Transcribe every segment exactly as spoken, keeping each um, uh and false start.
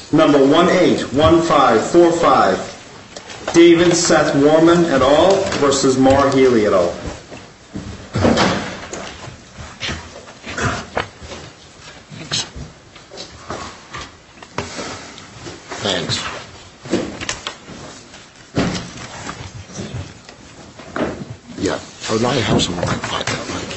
Number one eight one five four five, David Seth Warman et al. Versus Mar Healy et al. Thanks. Thanks. Yeah, I would like to have someone like that. Thank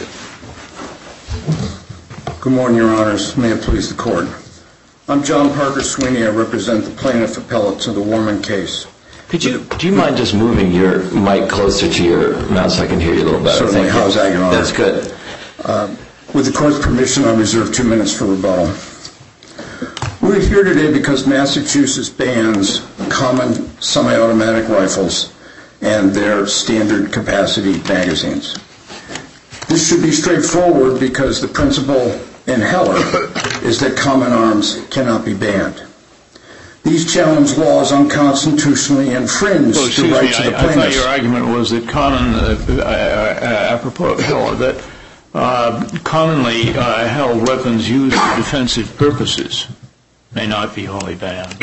you. Good morning, Your Honors. May it please the Court. I'm John Parker Sweeney. I represent the plaintiff appellate to the Warman case. Could you, do you mind just moving your mic closer to your mouth so I can hear you a little better? Certainly. How's that, Your Honor? That's good. Uh, with the Court's permission, I reserve two minutes for rebuttal. We're here today because Massachusetts bans common semi-automatic rifles and their standard capacity magazines. This should be straightforward because the principle in Heller is that common arms cannot be banned. These challenge laws unconstitutionally infringe well, the rights me, of the I, plaintiffs. I thought your argument was that common, uh, uh, apropos of Heller, that uh, commonly uh, held weapons used for defensive purposes may not be wholly banned.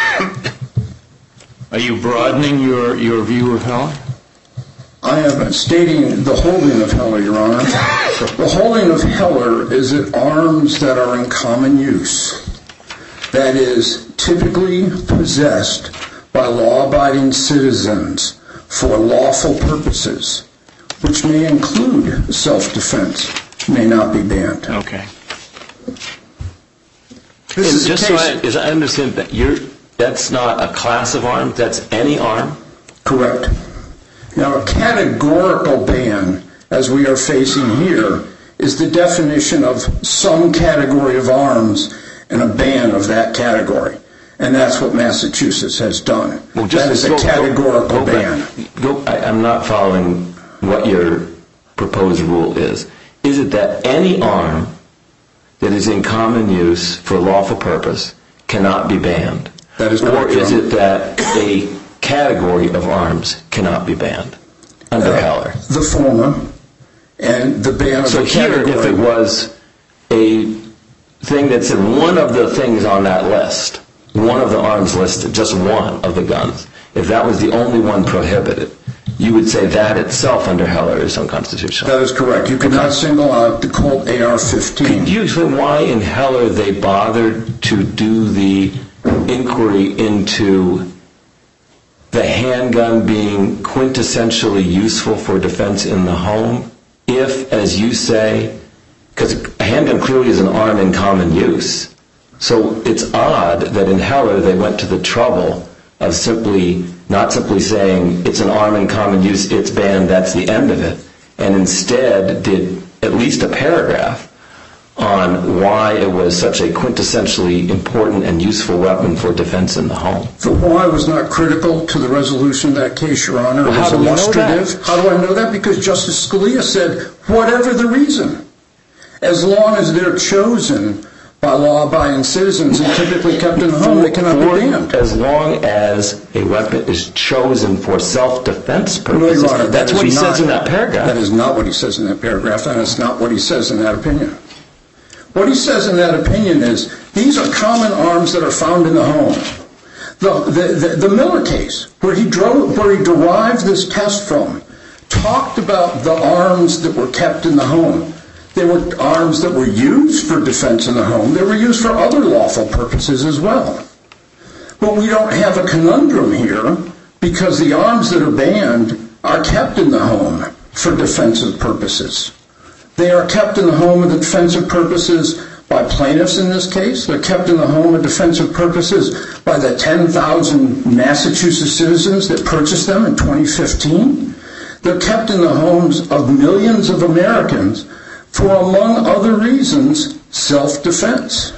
Are you broadening your, your view of Heller? I am stating the holding of Heller, Your Honor. The holding of Heller is that arms that are in common use, that is, typically possessed by law-abiding citizens for lawful purposes, which may include self-defense, may not be banned. Okay. This is just so I, as I understand that, you're, that's not a class of arms, that's any arm? Correct. Now, a categorical ban, as we are facing here, is the definition of some category of arms and a ban of that category. And that's what Massachusetts has done. Well, just that is a go, categorical go, go ban. Go, I, I'm not following what your proposed rule is. Is it that any arm that is in common use for lawful purpose cannot be banned? That is correct. Or is it that a category of arms cannot be banned under uh, Heller? The former, and the ban of so the here, category. if it was a thing that's in one of the things on that list, one of the arms listed, just one of the guns, if that was the only one prohibited, you would say that itself under Heller is unconstitutional. That is correct. You could not single out the Colt A R fifteen. Could you explain why in Heller they bothered to do the inquiry into the handgun being quintessentially useful for defense in the home if, as you say, because a handgun clearly is an arm in common use. So it's odd that in Heller they went to the trouble of simply, not simply saying it's an arm in common use, it's banned, that's the end of it, and instead did at least a paragraph on why it was such a quintessentially important and useful weapon for defense in the home. The why was not critical to the resolution of that case, Your Honor. Well, it was how do we know illustrative. that? How do I know that? Because Justice Scalia said, whatever the reason, as long as they're chosen by law-abiding citizens and typically kept in the home, they cannot for, be banned. As long as a weapon is chosen for self-defense purposes. No, Your Honor, that's that what he not, says in that paragraph. That is not what he says in that paragraph, and it's not what he says in that opinion. What he says in that opinion is, these are common arms that are found in the home. The, the, the, the Miller case, where he, drove, where he derived this test from, talked about the arms that were kept in the home. They were arms that were used for defense in the home. They were used for other lawful purposes as well. But we don't have a conundrum here because the arms that are banned are kept in the home for defensive purposes. They are kept in the home of defensive purposes by plaintiffs in this case. They're kept in the home of defensive purposes by the ten thousand Massachusetts citizens that purchased them in twenty fifteen. They're kept in the homes of millions of Americans for, among other reasons, self-defense.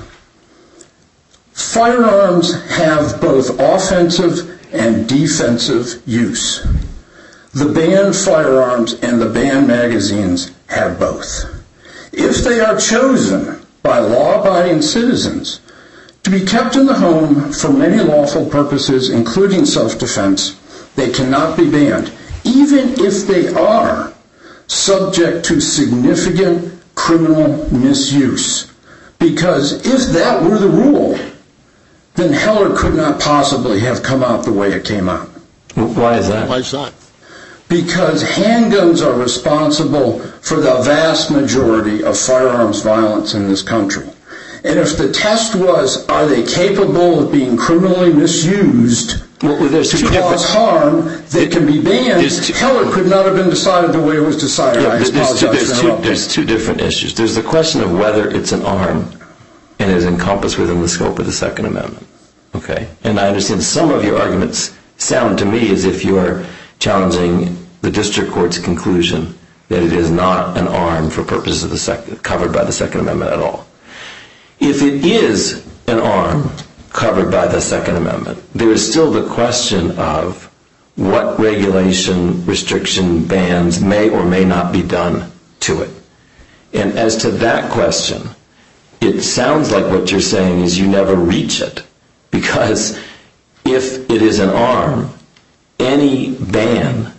Firearms have both offensive and defensive use. The banned firearms and the banned magazines have both. If they are chosen by law-abiding citizens to be kept in the home for many lawful purposes, including self-defense, they cannot be banned, even if they are subject to significant criminal misuse. Because if that were the rule, then Heller could not possibly have come out the way it came out. Why is that? Why is that? Because handguns are responsible for the vast majority of firearms violence in this country. And if the test was, are they capable of being criminally misused well, there's to two cause harm that can be banned, two, Heller could not have been decided the way it was decided. Yeah, I there's, apologize two, there's, for two, interrupting. there's two different issues. There's the question of whether it's an arm and is encompassed within the scope of the Second Amendment. Okay? And I understand some of your arguments sound to me as if you are challenging the district court's conclusion that it is not an arm for purposes of the sec- covered by the Second Amendment at all. If it is an arm covered by the Second Amendment, there is still the question of what regulation, restriction, bans may or may not be done to it. And as to that question, it sounds like what you're saying is you never reach it, because if it is an arm, any ban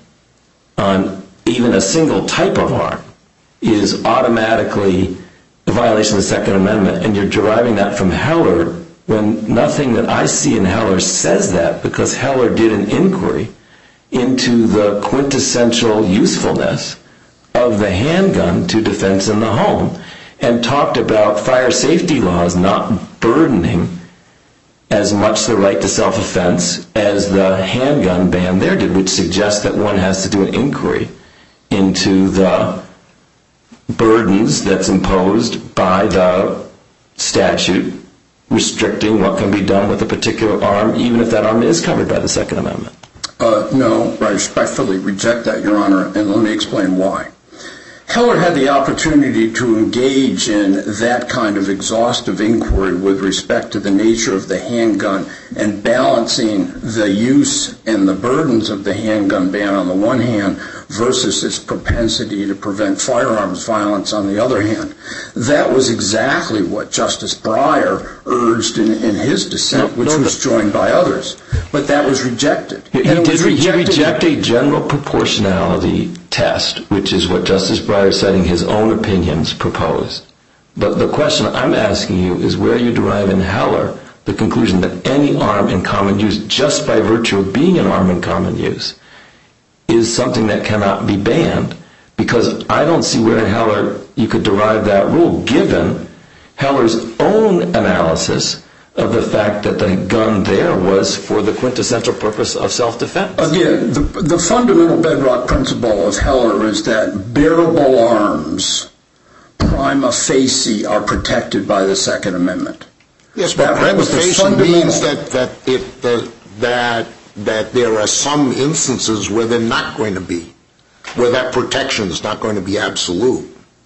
on even a single type of arm is automatically a violation of the Second Amendment, and you're deriving that from Heller when nothing that I see in Heller says that, because Heller did an inquiry into the quintessential usefulness of the handgun to defense in the home and talked about fire safety laws not burdening as much the right to self-defense as the handgun ban there did, which suggests that one has to do an inquiry into the burdens that's imposed by the statute restricting what can be done with a particular arm, even if that arm is covered by the Second Amendment. Uh, no, I respectfully reject that, Your Honor, and let me explain why. Heller had the opportunity to engage in that kind of exhaustive inquiry with respect to the nature of the handgun and balancing the use and the burdens of the handgun ban on the one hand versus its propensity to prevent firearms violence on the other hand. That was exactly what Justice Breyer urged in, in his dissent, which no, no, was joined by others. But that was rejected. He, and did, was rejected. He rejected a general proportionality test, which is what Justice Breyer, citing his own opinions, proposed. But the question I'm asking you is where you derive in Heller the conclusion that any arm in common use, just by virtue of being an arm in common use, is something that cannot be banned, because I don't see where in Heller you could derive that rule, given Heller's own analysis of the fact that the gun there was for the quintessential purpose of self-defense. Again, the, the fundamental bedrock principle of Heller is that bearable arms, prima facie, are protected by the Second Amendment. Yes, but prima facie means that that it uh, that that there are some instances where they're not going to be, where that protection is not going to be absolute.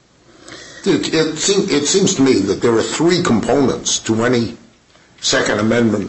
It, it, seem, it seems to me that there are three components to any Second Amendment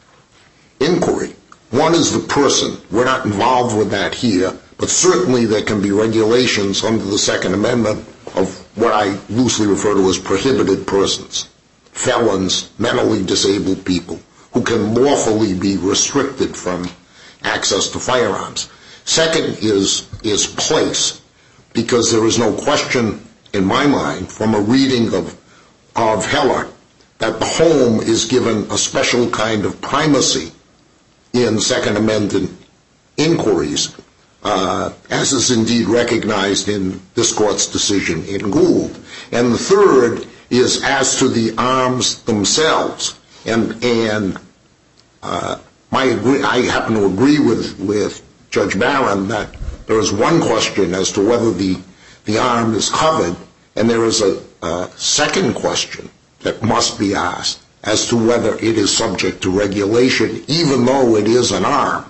inquiry. One is the person. We're not involved with that here, but certainly there can be regulations under the Second Amendment of what I loosely refer to as prohibited persons, felons, mentally disabled people, who can lawfully be restricted from access to firearms. Second is, is place, because there is no question in my mind from a reading of, of Heller that the home is given a special kind of primacy in Second Amendment inquiries, uh, as is indeed recognized in this court's decision in Gould. And the third is as to the arms themselves. And, and uh, my agree, I happen to agree with, with Judge Barron that there is one question as to whether the, the arm is covered, and there is a, a second question that must be asked as to whether it is subject to regulation, even though it is an arm.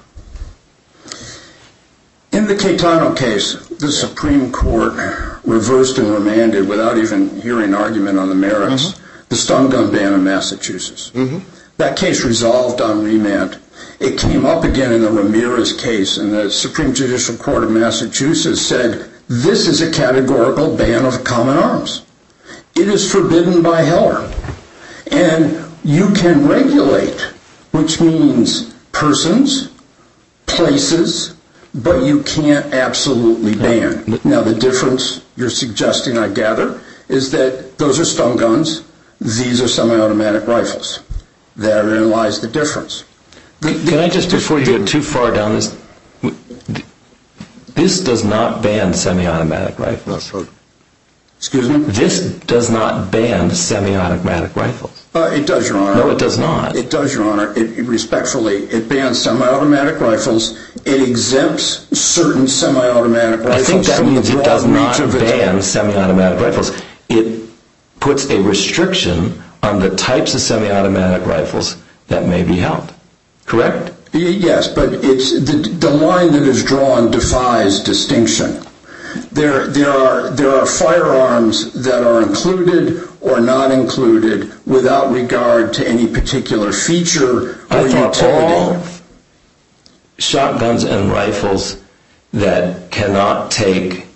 In the Caetano case, the Supreme Court reversed and remanded, without even hearing argument on the merits, mm-hmm. the stun gun ban in Massachusetts. Mm-hmm. That case resolved on remand. It came up again in the Ramirez case, and the Supreme Judicial Court of Massachusetts said, this is a categorical ban of common arms. It is forbidden by Heller. And you can regulate, which means persons, places, but you can't absolutely ban. Now, the difference you're suggesting, I gather, is that those are stun guns, these are semi-automatic rifles. Therein lies the difference. The, the, Can I just, before you get too far down this, this does not ban semi-automatic rifles. Excuse me? This does not ban semi-automatic rifles. Uh, it does, Your Honor. No, it does not. It does, Your Honor. It, it respectfully, it bans semi-automatic rifles. It exempts certain semi-automatic rifles. I think that from means the it does broad not reach of its- ban semi-automatic rifles. It puts a restriction on the types of semi-automatic rifles that may be held. Correct? Y- Yes, but it's the, the line that is drawn defies distinction. There, there are there are firearms that are included or not included without regard to any particular feature or I thought utility. all shotguns and rifles that cannot take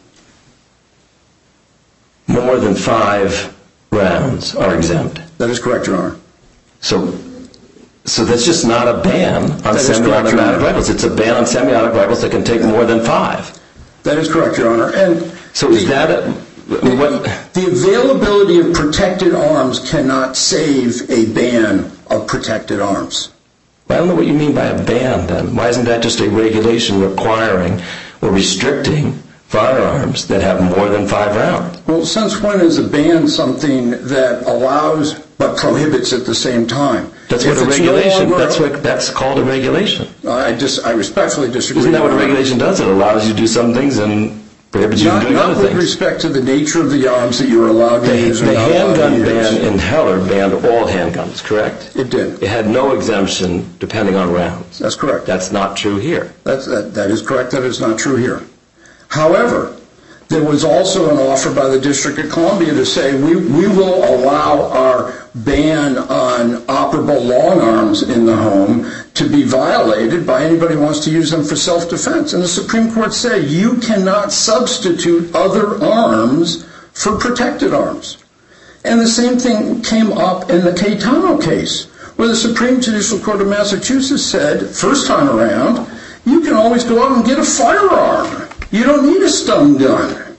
more than five rounds are exempt. That is correct, Your Honor. So, so that's just not a ban on That is correct, Your semi-automatic Honor. rifles. It's a ban on semi-automatic rifles that can take more than five. That is correct, Your Honor. And So is the- that a, I mean, what? The availability of protected arms cannot save a ban of protected arms. I don't know what you mean by a ban then. Why isn't that just a regulation requiring or restricting firearms that have more than five rounds? Well, since when is a ban something that allows but prohibits at the same time? That's If what a it's no regulation, longer- that's what, that's called a regulation. I just, I respectfully disagree. Isn't that what a Your Honor. regulation does? It allows you to do some things and prohibits you from Not, doing not other with things. respect to the nature of the arms that you're allowed to The, use or the not allowed handgun to use. ban in Heller banned all handguns, correct? It did. It had no exemption depending on rounds. That's correct. That's not true here. That's, that, that is correct. That is not true here. However, there was also an offer by the District of Columbia to say we, we will allow our ban on operable long arms in the home to be violated by anybody who wants to use them for self-defense. And the Supreme Court said you cannot substitute other arms for protected arms. And the same thing came up in the Caetano case, where the Supreme Judicial Court of Massachusetts said, first time around, you can always go out and get a firearm. You don't need a stun gun.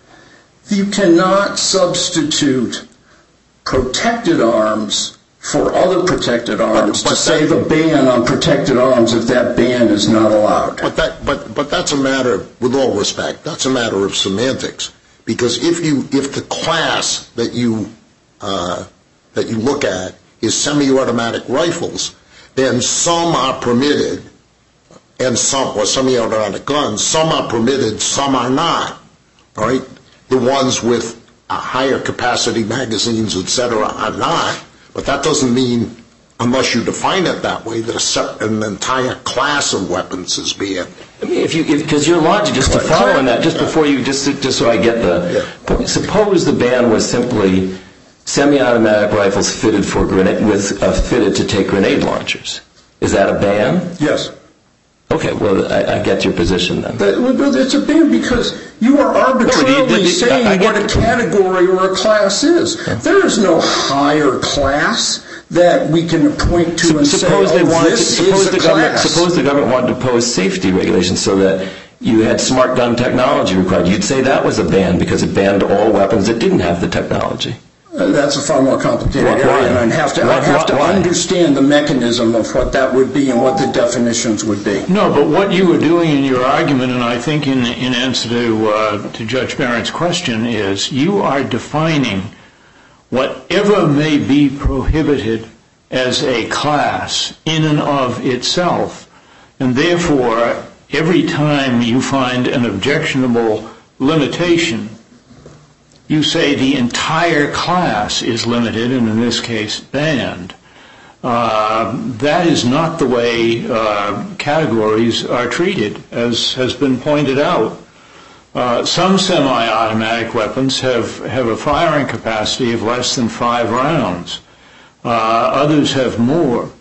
You cannot substitute protected arms for other protected arms But- but to save that- a ban on protected arms if that ban is not allowed. But that, but, but that's a matter, with all respect, that's a matter of semantics. Because if you, if the class that you, uh, that you look at is semi-automatic rifles, then some are permitted, and some, or semi-automatic guns, some are permitted, some are not. All right, the ones with uh, higher capacity magazines, et cetera, are not. But that doesn't mean, unless you define it that way, that a sep- an entire class of weapons is banned. I mean, if you, because your logic, just to follow on that, just before you, just to, just so I get the, suppose the ban was simply semi-automatic rifles fitted for grenade, with uh, fitted to take grenade launchers. Is that a ban? Yes. Okay, well, I, I get your position then. But, well, it's a ban because you are arbitrarily No, the- the- the- saying I- I get what a it. category or a class is. There is no higher class that we can point to and Suppose say, they oh, wanted to, this suppose is the a government, class. suppose the government wanted to pose safety regulations so that you had smart gun technology required. You'd say that was a ban because it banned all weapons that didn't have the technology. Uh, that's a far more complicated Why? area, and I'd have to, Why- I'd have to why? understand the mechanism of what that would be and what the definitions would be. No, but what you were doing in your argument, and I think in, in answer to, uh, to Judge Barrett's question, is you are defining whatever may be prohibited as a class in and of itself. And therefore, every time you find an objectionable limitation, you say the entire class is limited, and in this case, banned. Uh, that is not the way uh, categories are treated, as has been pointed out. Uh, some semi-automatic weapons have, have a firing capacity of less than five rounds. Uh, others have more.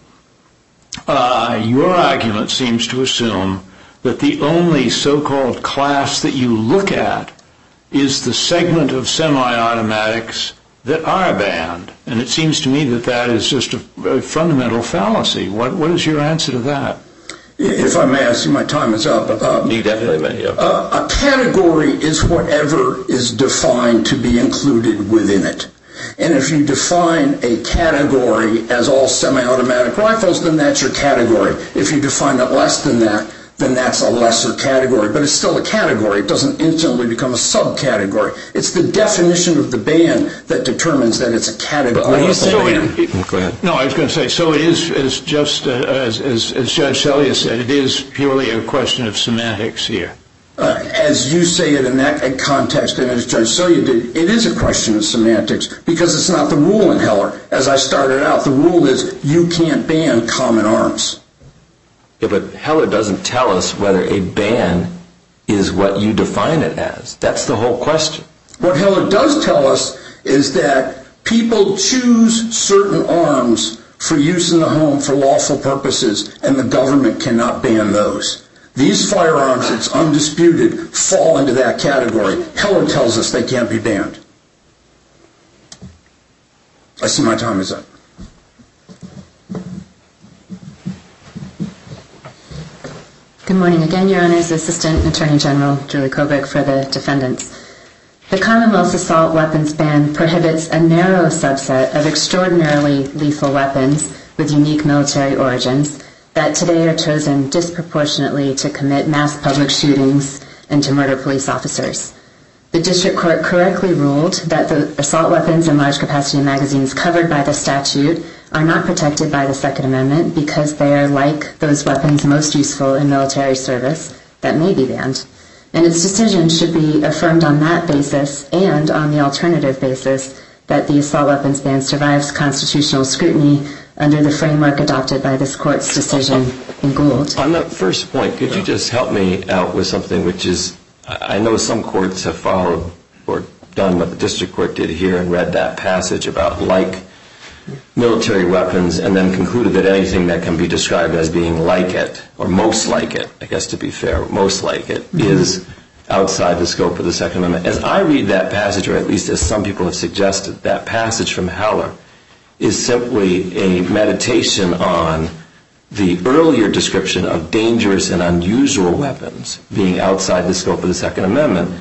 Uh, your argument seems to assume that the only so-called class that you look at is the segment of semi-automatics that are banned. And it seems to me that that is just a, a fundamental fallacy. What, what is your answer to that? If I may, I see my time is up. Uh, You definitely may, yeah. uh, a category is whatever is defined to be included within it. And if you define a category as all semi-automatic rifles, then that's your category. If you define it less than that, then that's a lesser category. But it's still a category. It doesn't instantly become a subcategory. It's the definition of the ban that determines that it's a category. Are you saying, Go ahead. No, I was going to say, so it is, is just, uh, as, as, as Judge Selya said, it is purely a question of semantics here. Uh, as you say it in that context, and as Judge Selya did, it is a question of semantics because it's not the rule in Heller. As I started out, the rule is you can't ban common arms. Yeah, but Heller doesn't tell us whether a ban is what you define it as. That's the whole question. What Heller does tell us is that people choose certain arms for use in the home for lawful purposes, and the government cannot ban those. These firearms, it's undisputed, fall into that category. Heller tells us they can't be banned. I see my time is up. Good morning again, Your Honors. Assistant Attorney General Julie Kobach for the defendants. The Commonwealth's assault weapons ban prohibits a narrow subset of extraordinarily lethal weapons with unique military origins that today are chosen disproportionately to commit mass public shootings and to murder police officers. The district court correctly ruled that the assault weapons and large capacity magazines covered by the statute are not protected by the Second Amendment because they are like those weapons most useful in military service that may be banned. And its decision should be affirmed on that basis and on the alternative basis that the assault weapons ban survives constitutional scrutiny under the framework adopted by this court's decision in Gould. On the first point, could you just help me out with something which is, I know some courts have followed or done what the district court did here and read that passage about like military weapons and then concluded that anything that can be described as being like it, or most like it, I guess to be fair, most like it, mm-hmm. is outside the scope of the Second Amendment. As I read that passage, or at least as some people have suggested, that passage from Heller is simply a meditation on the earlier description of dangerous and unusual weapons being outside the scope of the Second Amendment.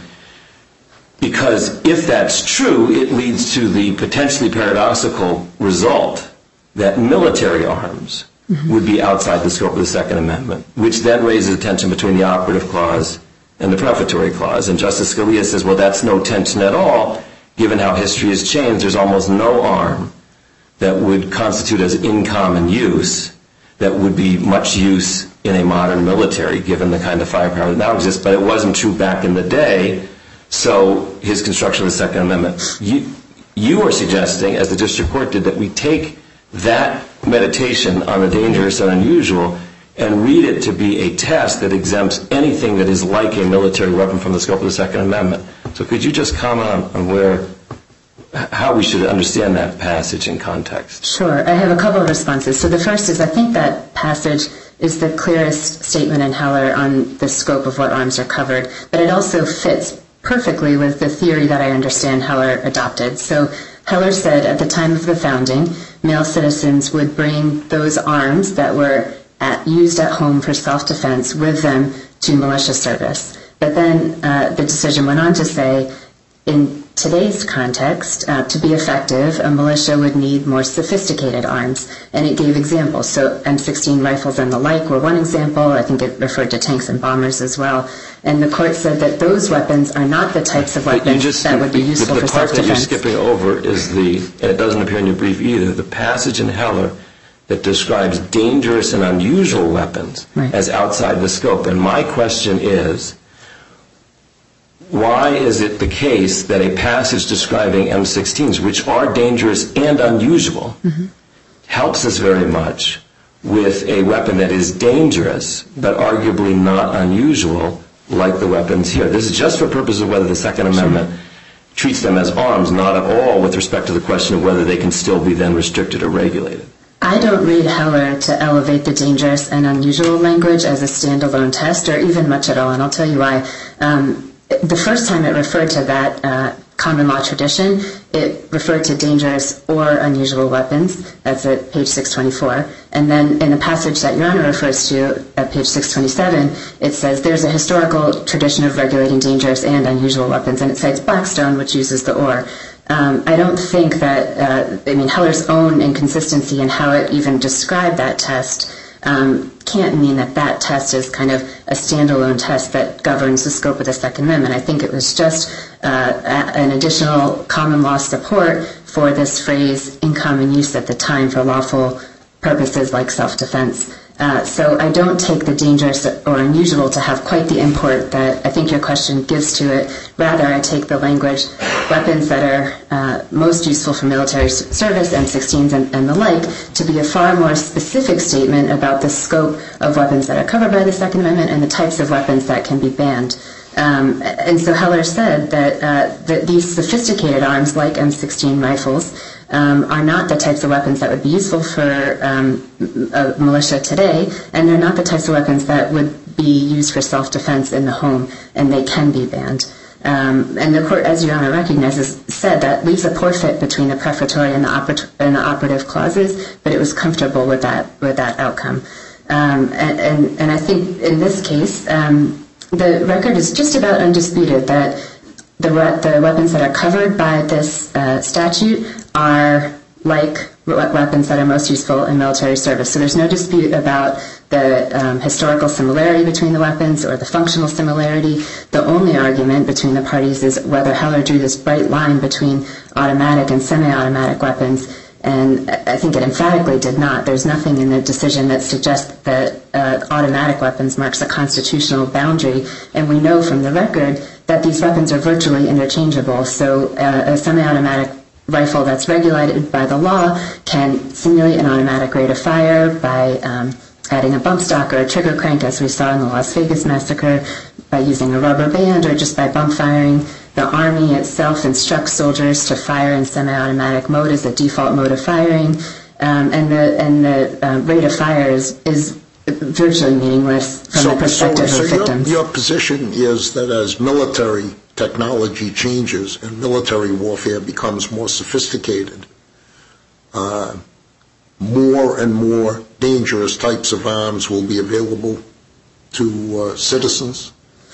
Because if that's true, it leads to the potentially paradoxical result that military arms mm-hmm. would be outside the scope of the Second Amendment, which then raises tension between the operative clause and the prefatory clause. And Justice Scalia says, well, that's no tension at all. Given how history has changed, there's almost no arm that would constitute as in common use that would be much use in a modern military, given the kind of firepower that now exists. But it wasn't true back in the day. So his construction of the Second Amendment, you, you are suggesting, as the district court did, that we take that meditation on the dangerous and unusual and read it to be a test that exempts anything that is like a military weapon from the scope of the Second Amendment. So could you just comment on, on where, how we should understand that passage in context? Sure. I have a couple of responses. So the first is I think that passage is the clearest statement in Heller on the scope of what arms are covered, but it also fits perfectly with the theory that I understand Heller adopted. So Heller said at the time of the founding, male citizens would bring those arms that were at, used at home for self-defense with them to militia service. But then uh, the decision went on to say, in today's context, uh, to be effective, a militia would need more sophisticated arms. And it gave examples. So M sixteen rifles and the like were one example. I think it referred to tanks and bombers as well. And the court said that those weapons are not the types of weapons just, that would be useful the, the for self-defense. The part that you're skipping over is the, and it doesn't appear in your brief either, the passage in Heller that describes dangerous and unusual weapons right. as outside the scope. And my question is, why is it the case that a passage describing M sixteens, which are dangerous and unusual, mm-hmm. helps us very much with a weapon that is dangerous but arguably not unusual like the weapons here? This is just for purposes of whether the Second Amendment sure. treats them as arms, not at all with respect to the question of whether they can still be then restricted or regulated. I don't read Heller to elevate the dangerous and unusual language as a standalone test or even much at all, and I'll tell you why. Um, The first time it referred to that uh, common law tradition, it referred to dangerous or unusual weapons. That's at page six twenty-four. And then in the passage that Your Honor refers to at page six twenty-seven, it says there's a historical tradition of regulating dangerous and unusual weapons. And it cites Blackstone, which uses the or. Um, I don't think that, uh, I mean, Heller's own inconsistency in how it even described that test um, can't mean that that test is kind of a standalone test that governs the scope of the Second Amendment. I think it was just uh, a, an additional common law support for this phrase in common use at the time for lawful purposes like self-defense. Uh, so I don't take the dangerous or unusual to have quite the import that I think your question gives to it. Rather, I take the language, weapons that are uh, most useful for military service, M sixteens and, and the like, to be a far more specific statement about the scope of weapons that are covered by the Second Amendment and the types of weapons that can be banned. Um, and so Heller said that, uh, that these sophisticated arms, like M sixteen rifles, um, are not the types of weapons that would be useful for um, a militia today, and they're not the types of weapons that would be used for self-defense in the home, and they can be banned. Um, and the court, as Your Honor recognizes, said that leaves a poor fit between the prefatory and the, oper- and the operative clauses, but it was comfortable with that with that outcome. Um, and, and, and I think in this case, um, the record is just about undisputed that the, re- the weapons that are covered by this uh, statute are like weapons that are most useful in military service. So there's no dispute about the um, historical similarity between the weapons or the functional similarity. The only argument between the parties is whether Heller drew this bright line between automatic and semi-automatic weapons, and I think it emphatically did not. There's nothing in the decision that suggests that uh, automatic weapons marks a constitutional boundary, and we know from the record that these weapons are virtually interchangeable. So uh, a semi-automatic rifle that's regulated by the law can simulate an automatic rate of fire by um, adding a bump stock or a trigger crank, as we saw in the Las Vegas massacre, by using a rubber band or just by bump firing. The Army itself instructs soldiers to fire in semi-automatic mode as the default mode of firing, um, and the and the uh, rate of fire is, is virtually meaningless from so, the perspective so, so of victims. Your, your position is that as military technology changes and military warfare becomes more sophisticated, uh, more and more dangerous types of arms will be available to uh, citizens?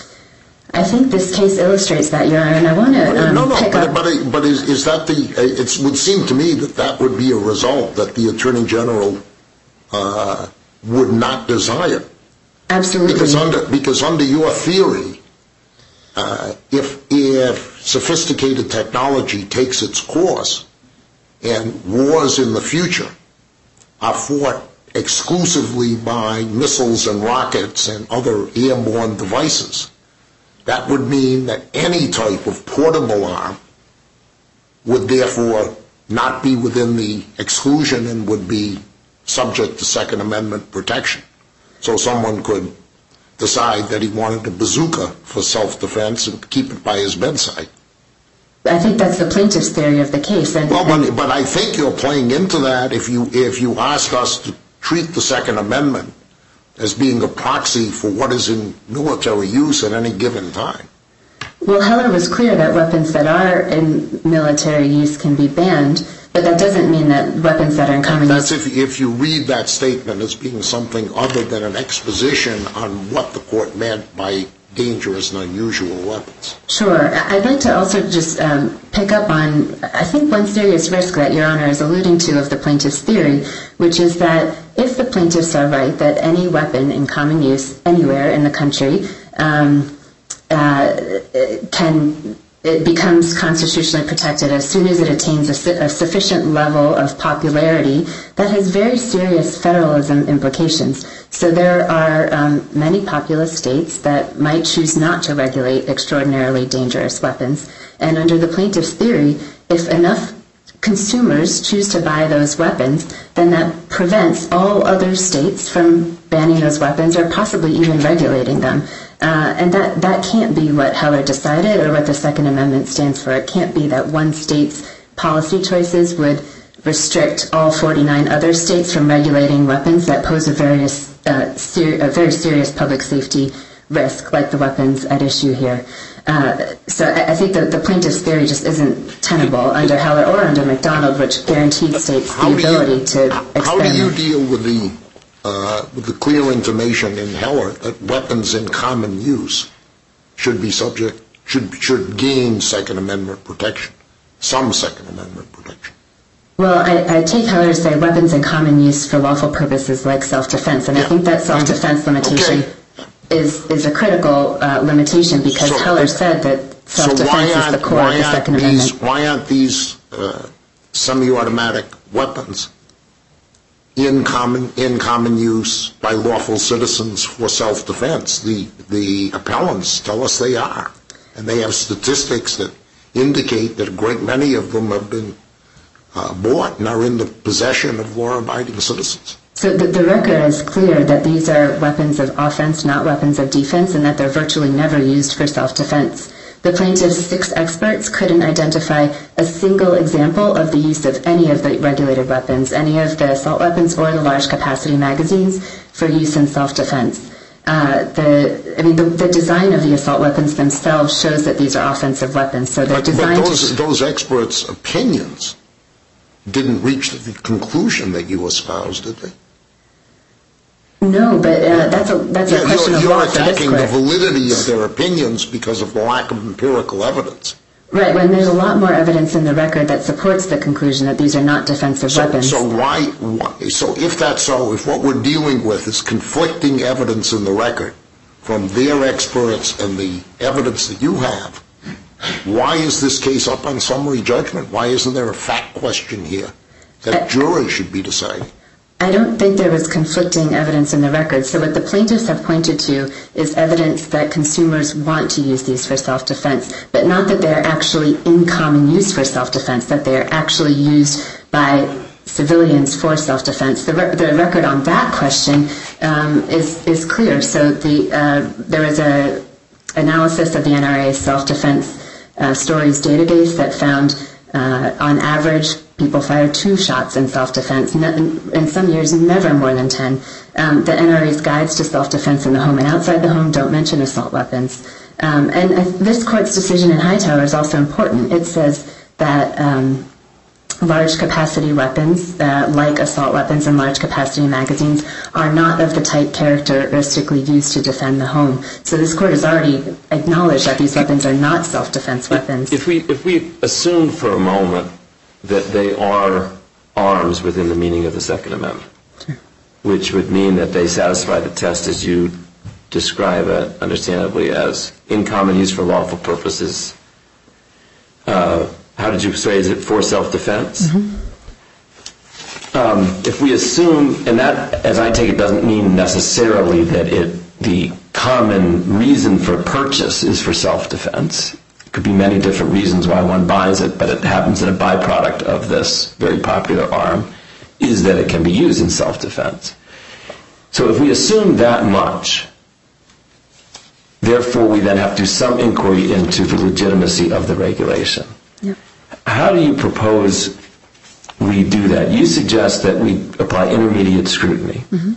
I think this case illustrates that, Your Honor, and I want to um, no, no, pick but, up... But, but is, is that the... It would seem to me that that would be a result that the Attorney General uh, would not desire. Absolutely. Because under, because under your theory, uh, if, if sophisticated technology takes its course and wars in the future are fought exclusively by missiles and rockets and other airborne devices, that would mean that any type of portable arm would therefore not be within the exclusion and would be subject to Second Amendment protection. So someone could decide that he wanted a bazooka for self-defense and keep it by his bedside. I think that's the plaintiff's theory of the case. And, well, but, but I think you're playing into that if you if you ask us to treat the Second Amendment as being a proxy for what is in military use at any given time. Well, Heller was clear that weapons that are in military use can be banned, but that doesn't mean that weapons that are in common That's use... That's if, if you read that statement as being something other than an exposition on what the court meant by dangerous and unusual weapons. Sure. I'd like to also just um, pick up on, I think, one serious risk that Your Honor is alluding to of the plaintiff's theory, which is that if the plaintiffs are right that any weapon in common use anywhere in the country um, uh, can it becomes constitutionally protected as soon as it attains a, su- a sufficient level of popularity, that has very serious federalism implications. So there are um, many populous states that might choose not to regulate extraordinarily dangerous weapons. And under the plaintiff's theory, if enough consumers choose to buy those weapons, then that prevents all other states from banning those weapons or possibly even regulating them. Uh, and that, that can't be what Heller decided or what the Second Amendment stands for. It can't be that one state's policy choices would restrict all forty-nine other states from regulating weapons that pose a, various, uh, ser- a very serious public safety risk, like the weapons at issue here. Uh, so I, I think that the plaintiff's theory just isn't tenable under Heller or under McDonald, which guaranteed states the ability you, to experiment. How do you deal with the Uh, with the clear intimation in Heller that weapons in common use should be subject, should should gain Second Amendment protection? some Second Amendment protection. Well, I, I take Heller to say weapons in common use for lawful purposes like self-defense, and yeah. I think that self-defense limitation okay. is, is a critical uh, limitation because so, Heller said that self-defense so is the core of the Second these, Amendment. Why aren't these uh, semi-automatic weapons in common in common use by lawful citizens for self-defense? The the appellants tell us they are, and they have statistics that indicate that a great many of them have been uh, bought and are in the possession of law-abiding citizens. So the, the record is clear that these are weapons of offense, not weapons of defense, and that they're virtually never used for self-defense. The plaintiff's six experts couldn't identify a single example of the use of any of the regulated weapons, any of the assault weapons or the large capacity magazines for use in self-defense. Uh, the, I mean, the, the design of the assault weapons themselves shows that these are offensive weapons. So they're but, designed but those, to... those experts' opinions didn't reach the conclusion that you espoused, did they? No, but uh, that's a that's yeah, a question you're, of you're law for this attacking court. the validity of their opinions because of the lack of empirical evidence. Right, when there's a lot more evidence in the record that supports the conclusion that these are not defensive so, weapons. So why, why? So if that's so, if what we're dealing with is conflicting evidence in the record from their experts and the evidence that you have, why is this case up on summary judgment? Why isn't there a fact question here that jury should be deciding? I don't think there was conflicting evidence in the record. So what the plaintiffs have pointed to is evidence that consumers want to use these for self-defense, but not that they're actually in common use for self-defense, that they're actually used by civilians for self-defense. The, re- the record on that question um, is is clear. So the uh, there was a analysis of the N R A's self-defense uh, stories database that found uh, on average people fire two shots in self-defense, in some years never more than ten. Um, the N R A's guides to self-defense in the home and outside the home don't mention assault weapons. Um, and uh, this court's decision in Hightower is also important. It says that um, large capacity weapons, uh, like assault weapons and large capacity magazines, are not of the type characteristically used to defend the home. So this court has already acknowledged that these weapons are not self-defense weapons. If we, if we assume for a moment that they are arms within the meaning of the Second Amendment, sure, which would mean that they satisfy the test as you describe it, understandably, as in common use for lawful purposes. Uh, how did you say, is it for self-defense? Mm-hmm. Um, if we assume, and that, as I take it, doesn't mean necessarily that it the common reason for purchase is for self-defense. Could be many different reasons why one buys it, but it happens that a byproduct of this very popular arm is that it can be used in self-defense. So if we assume that much, therefore we then have to do some inquiry into the legitimacy of the regulation. Yep. How do you propose we do that? You suggest that we apply intermediate scrutiny. Mm-hmm.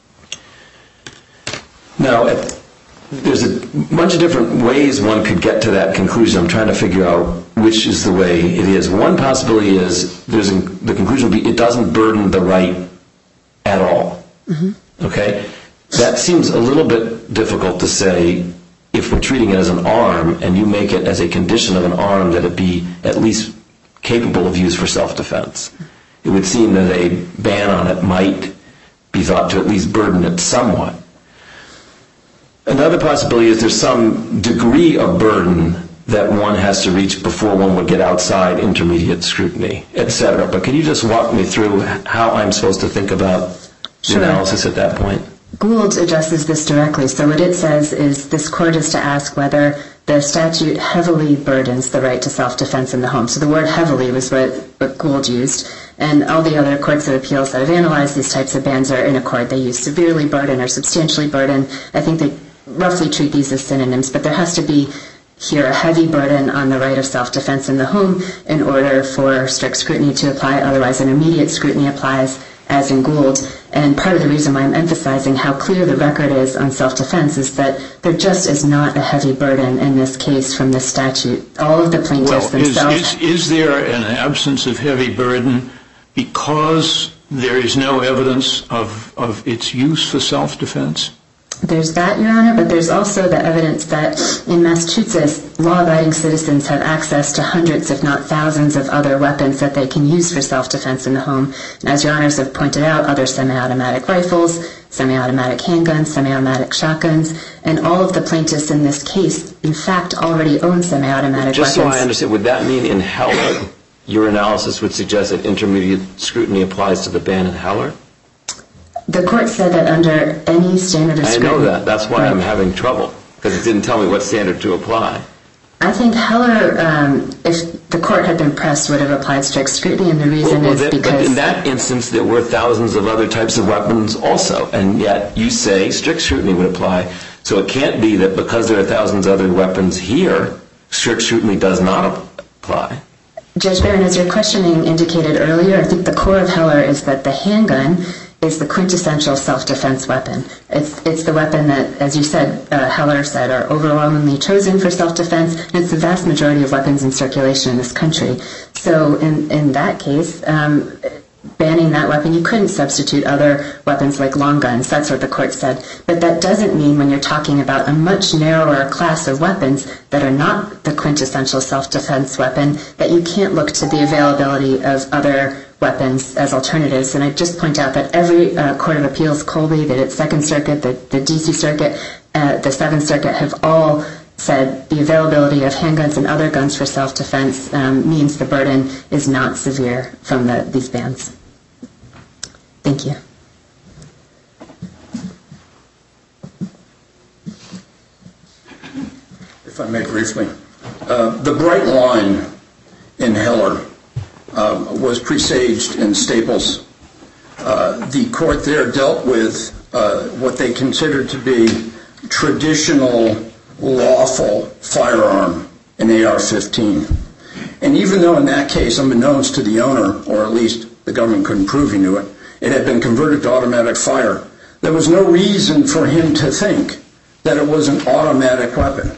Now, at there's a bunch of different ways one could get to that conclusion. I'm trying to figure out which is the way it is. One possibility is there's a, the conclusion would be it doesn't burden the right at all. Mm-hmm. Okay? That seems a little bit difficult to say if we're treating it as an arm and you make it as a condition of an arm that it be at least capable of use for self-defense. It would seem that a ban on it might be thought to at least burden it somewhat. Another possibility is there's some degree of burden that one has to reach before one would get outside intermediate scrutiny, et cetera. But can you just walk me through how I'm supposed to think about the sure. analysis at that point? Gould addresses this directly. So what it says is this court is to ask whether the statute heavily burdens the right to self-defense in the home. So the word heavily was what, what Gould used. And all the other courts of appeals that have analyzed these types of bans are in accord. They use severely burden or substantially burden. I think they roughly treat these as synonyms, but there has to be here a heavy burden on the right of self-defense in the home in order for strict scrutiny to apply. Otherwise, intermediate scrutiny applies, as in Gould. And part of the reason why I'm emphasizing how clear the record is on self-defense is that there just is not a heavy burden in this case from this statute. All of the plaintiffs well, themselves... Is, is, is there an absence of heavy burden because there is no evidence of, of its use for self-defense? There's that, Your Honor, but there's also the evidence that in Massachusetts, law-abiding citizens have access to hundreds, if not thousands, of other weapons that they can use for self-defense in the home. And as Your Honors have pointed out, other semi-automatic rifles, semi-automatic handguns, semi-automatic shotguns, and all of the plaintiffs in this case, in fact, already own semi-automatic Just weapons. so I understand, would that mean in Heller, your analysis would suggest that intermediate scrutiny applies to the ban in Heller? The court said that under any standard of scrutiny... I know that. That's why right. I'm having trouble, because it didn't tell me what standard to apply. I think Heller, um, if the court had been pressed, would have applied strict scrutiny, and the reason well, well, is that, because... But in that instance, there were thousands of other types of weapons also, and yet you say strict scrutiny would apply. So it can't be that because there are thousands of other weapons here, strict scrutiny does not apply. Judge Barron, as your questioning indicated earlier, I think the core of Heller is that the handgun is the quintessential self-defense weapon. It's it's the weapon that, as you said, uh, Heller said, are overwhelmingly chosen for self-defense, and it's the vast majority of weapons in circulation in this country. So in, in that case, um, banning that weapon, you couldn't substitute other weapons like long guns. That's what the court said. But that doesn't mean when you're talking about a much narrower class of weapons that are not the quintessential self-defense weapon, that you can't look to the availability of other weapons as alternatives. And I'd just point out that every uh, Court of Appeals, Colby, the Second Circuit, the, the D C Circuit, uh, the Seventh Circuit have all said the availability of handguns and other guns for self-defense um, means the burden is not severe from the, these bans. Thank you. If I may briefly, uh, the bright line in Heller uh, was presaged in Staples. Uh, the court there dealt with uh, what they considered to be traditional lawful firearm, an A R fifteen. And even though in that case, unbeknownst to the owner, or at least the government couldn't prove he knew it, it had been converted to automatic fire, there was no reason for him to think that it was an automatic weapon.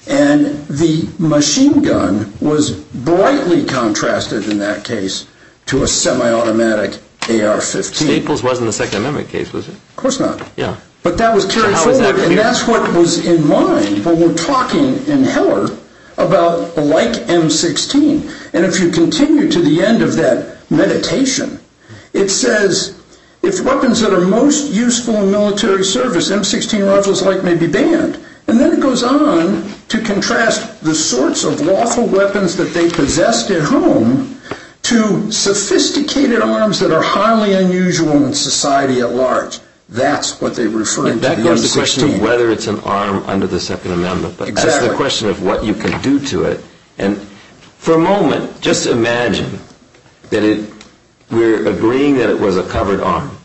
And the machine gun was brightly contrasted in that case to a semi-automatic A R fifteen. Staples wasn't the Second Amendment case, was it? Of course not. Yeah. But that was carried So how is forward, that and clear? that's what was in mind when we're talking in Heller about like M sixteen. And if you continue to the end of that meditation, it says, if weapons that are most useful in military service, M sixteen rifles like may be banned. And then it goes on to contrast the sorts of lawful weapons that they possessed at home to sophisticated arms that are highly unusual in society at large. That's what they refer to That the goes M to the question sixteen. of whether it's an arm under the Second Amendment. But that's Exactly. the question of what you can do to it. And for a moment, just imagine that it, we're agreeing that it was a covered arm,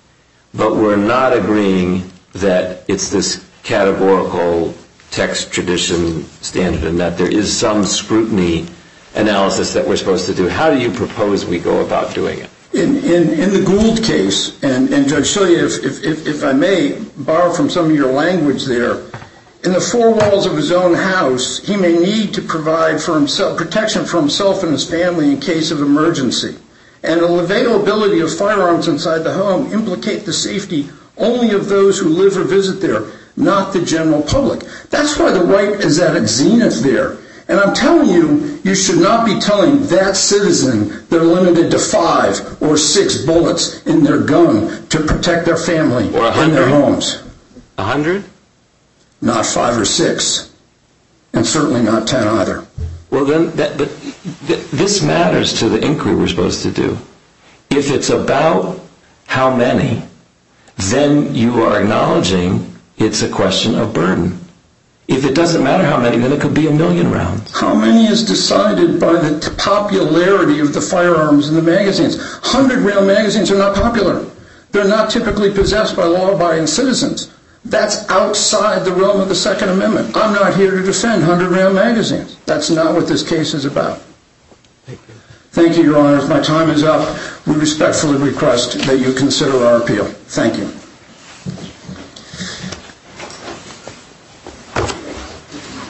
but we're not agreeing that it's this categorical text tradition standard and that there is some scrutiny analysis that we're supposed to do. How do you propose we go about doing it? In, in, in the Gould case, and, and Judge Celia, if, if, if I may borrow from some of your language there, in the four walls of his own house, he may need to provide for himself protection for himself and his family in case of emergency. And the availability of firearms inside the home implicate the safety only of those who live or visit there, not the general public. That's why the right is at its zenith there. And I'm telling you, you should not be telling that citizen they're limited to five or six bullets in their gun to protect their family Or a and their hundred? homes. A hundred? Not five or six, and certainly not ten either. Well, then, that, but th- this matters to the inquiry we're supposed to do. If it's about how many, then you are acknowledging it's a question of burden. If it doesn't matter how many, then it could be a million rounds. How many is decided by the t- popularity of the firearms in the magazines. Hundred-round magazines are not popular. They're not typically possessed by law-abiding citizens. That's outside the realm of the Second Amendment. I'm not here to defend hundred-round magazines. That's not what this case is about. Thank you. Thank you, Your Honors. My time is up. We respectfully request that you consider our appeal. Thank you.